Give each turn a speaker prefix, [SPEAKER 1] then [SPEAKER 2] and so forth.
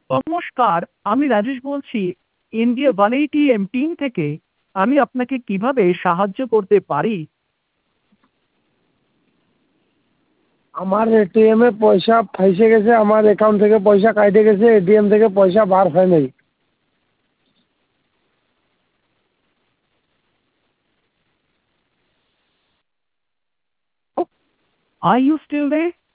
[SPEAKER 1] নমস্কার, আমি রাজেশ বলছি ইন্ডিয়া 180M টিম থেকে। আমি আপনাকে কিভাবে সাহায্য করতে পারি?
[SPEAKER 2] আমার এটিএম এ পয়সা ফাইসে গেছে, আমার অ্যাকাউন্ট থেকে পয়সা কাইটে গেছে, এটিএম থেকে পয়সা বার হয় নাই।
[SPEAKER 1] Are you still there?